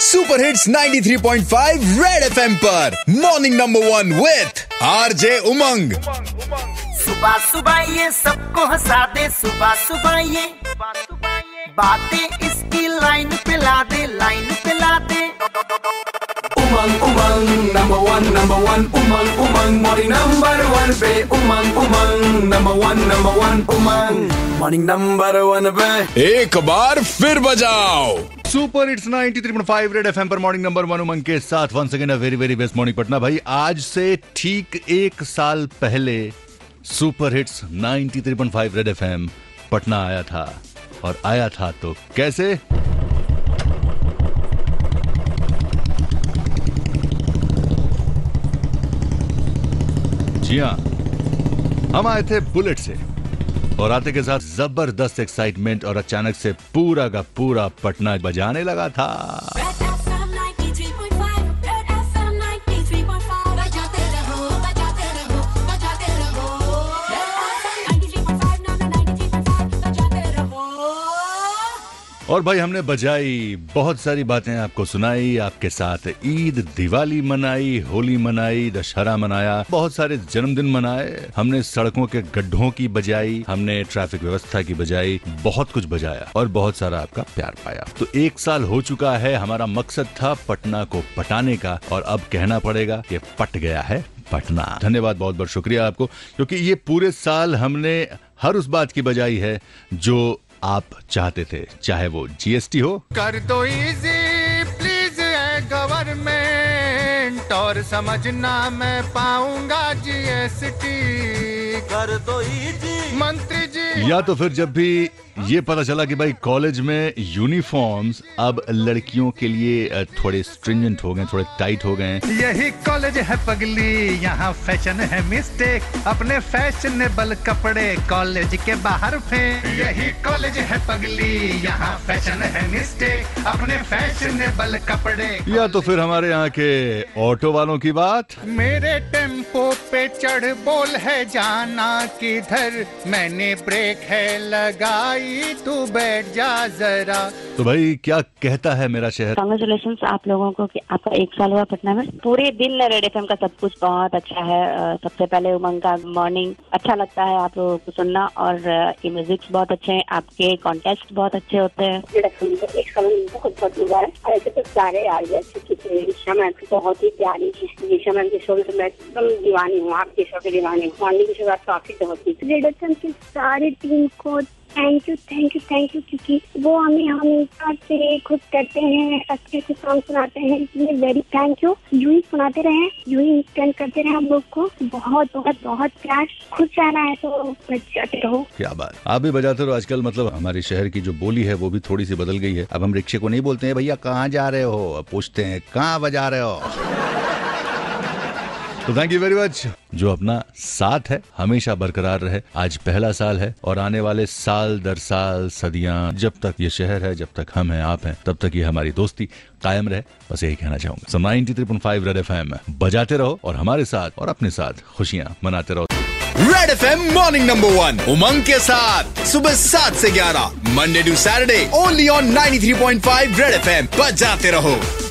Super hits 93.5 red FM पर morning number 1 with RJ Umang. सुबह सुबह ये सबको हंसा दे, सुबह सुबह ये बातें इसकी लाइन पे ला दे, लाइन पे ला दे। Umang Umang number one Umang Umang morning number 1 पे Umang Umang number one Umang morning number 1 पे एक बार फिर बजाओ। सुपर हिट्स 93.5 रेड एफएम पर मॉर्निंग नंबर 1 उमंग के साथ once again a very very best morning Patna. भाई आज से ठीक 1 साल पहले super hits 93.5 red FM Patna आया था, और आया था तो कैसे? जी हाँ, हम आए थे बुलेट से, और आते के साथ जबरदस्त एक्साइटमेंट, और अचानक से पूरा का पूरा पटना बजाने लगा था। और भाई हमने बजाई, बहुत सारी बातें आपको सुनाई, आपके साथ ईद, दिवाली मनाई, होली मनाई, दशहरा मनाया, बहुत सारे जन्मदिन मनाए, हमने सड़कों के गड्ढों की बजाई, हमने ट्रैफिक व्यवस्था की बजाई, बहुत कुछ बजाया और बहुत सारा आपका प्यार पाया। तो 1 साल हो चुका है। हमारा मकसद था पटना को पटाने का, और अब कहना पड़ेगा कि पट गया है पटना। धन्यवाद, बहुत बहुत शुक्रिया आपको, क्योंकि ये पूरे साल हमने हर उस बात की बजाई है जो आप चाहते थे, चाहे वो जीएसटी हो, कर दो इजी प्लीज गवर्नमेंट, और समझना मैं पाऊंगा जीएसटी, कर दो इजी मंत्री जी, या तो फिर जब भी ये पता चला कि भाई कॉलेज में यूनिफॉर्म्स अब लड़कियों के लिए थोड़े स्ट्रिंजेंट हो गए, थोड़े टाइट हो गए। यही कॉलेज है पगली, यहाँ फैशन है मिस्टेक, अपने फैशनेबल कपड़े कॉलेज के बाहर फेंक। यही कॉलेज है पगली, यहाँ फैशन है मिस्टेक, अपने फैशनेबल कपड़े। या तो फिर हमारे यहाँ के ऑटो वालों की बात, मेरे टेम्पो पे चढ़ बोल है जाना किधर, मैंने ब्रेक है लगाई तू बैठ जा जरा। तो भाई क्या कहता है मेरा शहर? कांग्रेचुलेशंस आप लोगों को कि आपका 1 साल हुआ पटना में। पूरे दिन रेड एफएम का सब कुछ बहुत अच्छा है। सबसे पहले उमंग का मॉर्निंग अच्छा लगता है आप लोगों को सुनना, और ये म्यूजिक बहुत अच्छे हैं, आपके कॉन्टेस्ट बहुत अच्छे होते हैं। 1 साल में बहुत बहुत मजा है। ऐसे तो सारे आ गए, दिशा मैम बहुत ही प्यारी है। दिशा मैम के शो में मैं एकदम दीवानी हूँ, आपके शो की दीवानी हूँ। मॉर्निंग की शुरुआत काफी होती है। रेड एफएम की सारी टीम को थैंक यू, क्योंकि वो हमें हमेशा से खुश करते हैं, अच्छे से सॉन्ग सुनाते हैं, इसलिए वेरी थैंक यू। यूं ही सुनाते रहे, यूं ही इंस्पेंड करते रहे हम लोग को। बहुत बहुत बहुत प्यार। खुश रहना है तो बजाते रहो। क्या बात, आप भी बजाते रहो। आजकल मतलब हमारे शहर की जो बोली है वो भी थोड़ी सी बदल गई है। अब हम रिक्शे को नहीं बोलते हैं भैया कहाँ जा रहे हो, अब पूछते हैं कहाँ बजा रहे हो। तो थैंक यू वेरी मच। जो अपना साथ है हमेशा बरकरार रहे। आज पहला साल है, और आने वाले साल दर साल, सदियां, जब तक ये शहर है, जब तक हम हैं, आप हैं, तब तक ये हमारी दोस्ती कायम रहे। बस यही कहना चाहूंगा। So 93.5 रेड एफएम बजाते रहो, और हमारे साथ और अपने साथ खुशियां मनाते रहो। Red FM morning number 1 Umang के साथ सुबह 7 से 11 Monday to Saturday only on 93.5 red FM. बजाते रहो।